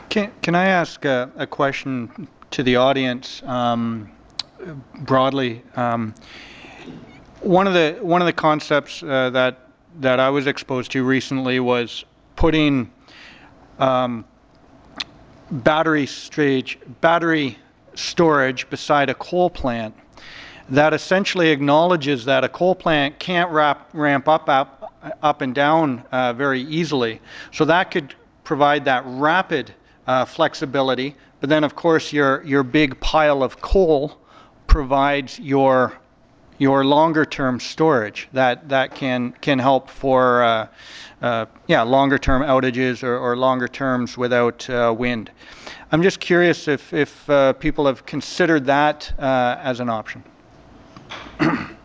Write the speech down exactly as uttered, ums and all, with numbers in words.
Can, can I ask a, a question to the audience um, broadly? Um, one of the one of the concepts uh, that that I was exposed to recently was putting um, battery storage battery storage beside a coal plant that essentially acknowledges that a coal plant can't wrap, ramp up, up up and down uh, very easily. So that could provide that rapid uh, flexibility. But then, of course, your your big pile of coal provides your your longer term storage that that can can help for uh, uh, yeah longer term outages or, or longer terms without uh, wind. I'm just curious if if uh, people have considered that uh, as an option.